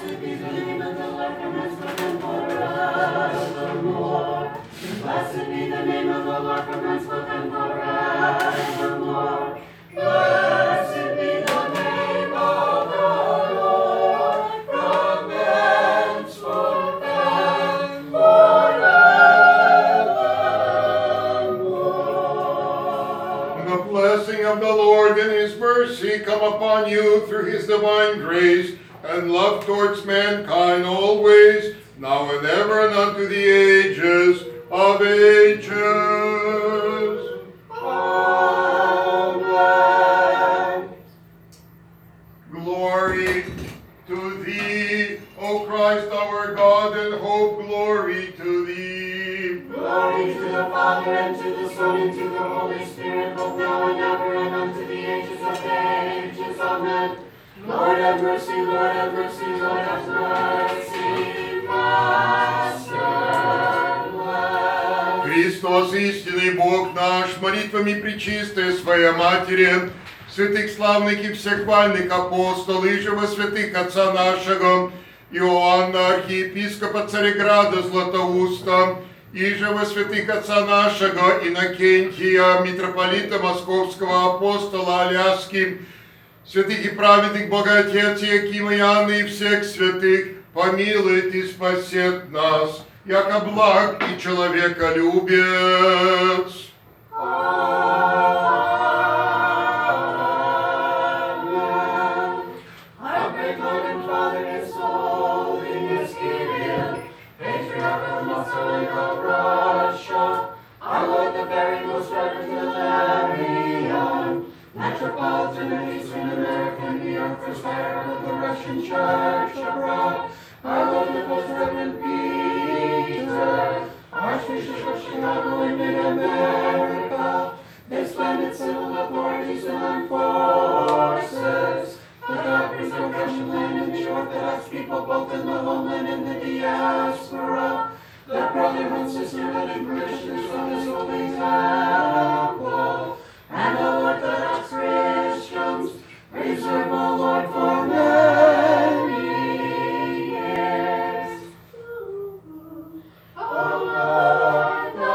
Blessed be the name of the Lord from henceforth and forevermore. Blessed be the name of the Lord from henceforth and forevermore. Blessed be the name of the Lord from henceforth and forevermore. The blessing of the Lord and his mercy come upon you through his divine grace and love towards mankind always, now and ever, and unto the ages of ages. Amen. Glory to thee, O Christ our God and hope, glory to thee. Glory to the Father, and to the Son, and to the Holy Spirit, both now and ever, and unto the ages of ages. Amen. Lord have mercy, Lord have mercy, Lord have mercy, Master, bless. Христос, истинный Бог наш, молитвами пречистой Своей Матери, святых славных и всехвальных апостол, и же во святых Отца нашего, Иоанна, архиепископа Цареграда Златоуста, и же во святых Отца нашего, Иннокентия, митрополита Московского апостола Аляски, святых и праведных Богоотец Иакима и Анны и всех святых, помилует и спасет нас, яко благ и человеколюбец. Amen. Our great Lord and Father, His Holiness Kirill, Patriarch of Moscow and of Russia, our Lord the very most Reverend Hilarion, Metropolitan of Eastern America and New York, First Hierarch of the Russian Church abroad, our Lord the most Reverend Peter, Archbishop of Chicago and Mid-America, this landed civil authorities and armed forces, the doctors of Russian land and the Orthodox people both in the homeland and the diaspora, the brotherhood, sisterhood, and parishioners from His holy temple, and all Orthodox Christians, preserve, O Lord, for many years. O Lord, the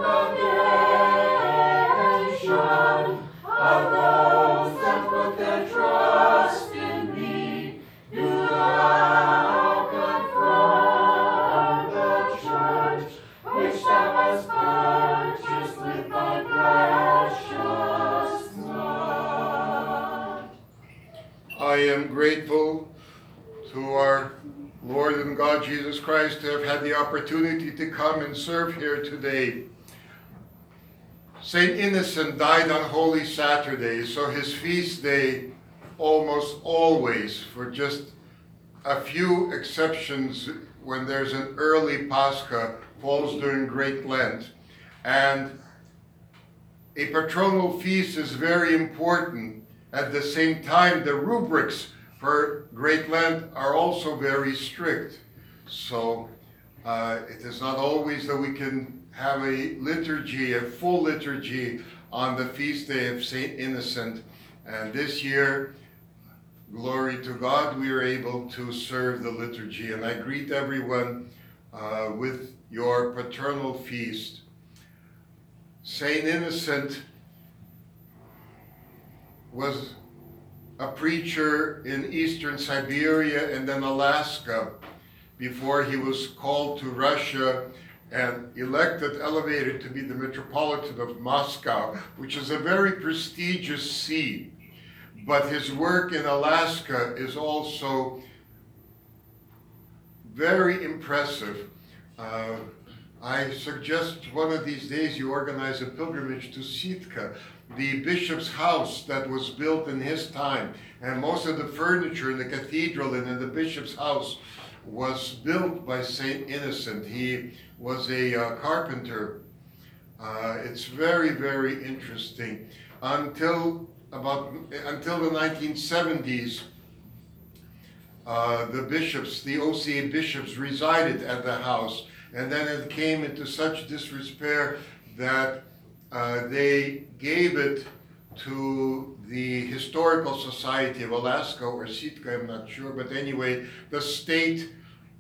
foundation of those that put their trust in Thee, do Thou confirm the church which Thou hast purchased with Thy precious blood. I am grateful to our Lord and God Jesus Christ to have had the opportunity to come and serve here today. Saint Innocent died on Holy Saturday, so his feast day almost always, for just a few exceptions when there's an early Pascha, falls during Great Lent. And a patronal feast is very important. At the same time, the rubrics for Great Lent are also very strict. So it is not always that we can have a liturgy, a full liturgy on the feast day of Saint Innocent. And this year, glory to God, we are able to serve the liturgy. And I greet everyone with your paternal feast. Saint Innocent was a preacher in eastern Siberia and then Alaska before he was called to Russia and elected, elevated to be the Metropolitan of Moscow, which is a very prestigious see. But his work in Alaska is also very impressive. I suggest one of these days you organize a pilgrimage to Sitka, the bishop's house that was built in his time. And most of the furniture in the cathedral and in the bishop's house was built by Saint Innocent. He was a carpenter. It's very, very interesting. Until the 1970s, the bishops, the OCA bishops, resided at the house. And then it came into such disrepair that they gave it to the Historical Society of Alaska, or Sitka, I'm not sure, but anyway, the state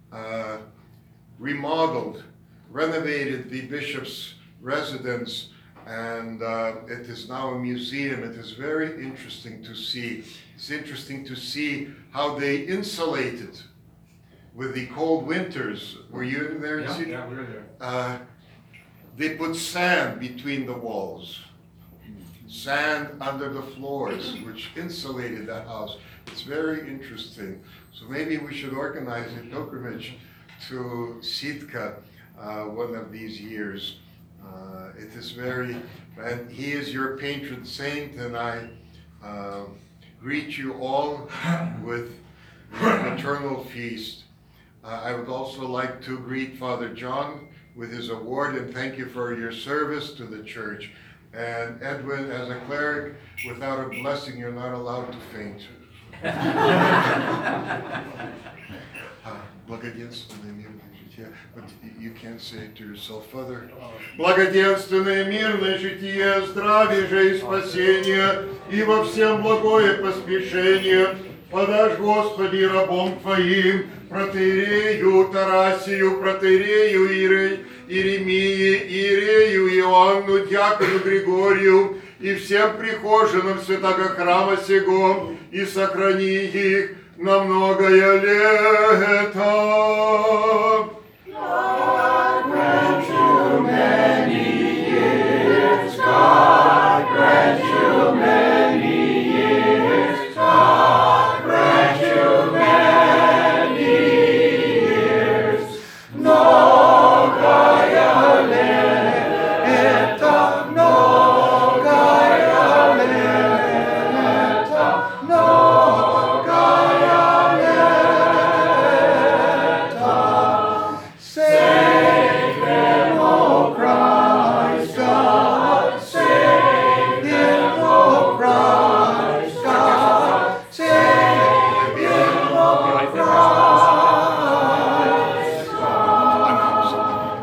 remodeled, renovated the bishop's residence, and it is now a museum. It is very interesting to see. It's interesting to see how they insulated with the cold winters. Were you in there? Yeah, we were there. They put sand between the walls, sand under the floors, which insulated the house. It's very interesting. So maybe we should organize a pilgrimage to Sitka one of these years. It is very, and he is your patron saint, and I greet you all with the eternal feast. I would also like to greet Father John with his award and thank you for your service to the church. And Edwin, as a cleric, without a blessing, you're not allowed to faint. Благоденственное мирное житие. But you can't say it to yourself, Father. Благоденственное мирное житие, здравие же и спасение, и во всем благое поспешение. Подашь, Господи, рабом Твоим, протоиерею Тарасию, протоиерею Иеремии, иерею Иоанну, диакону Григорию, и всем прихожанам святого храма сего, и сохрани их на многое лето.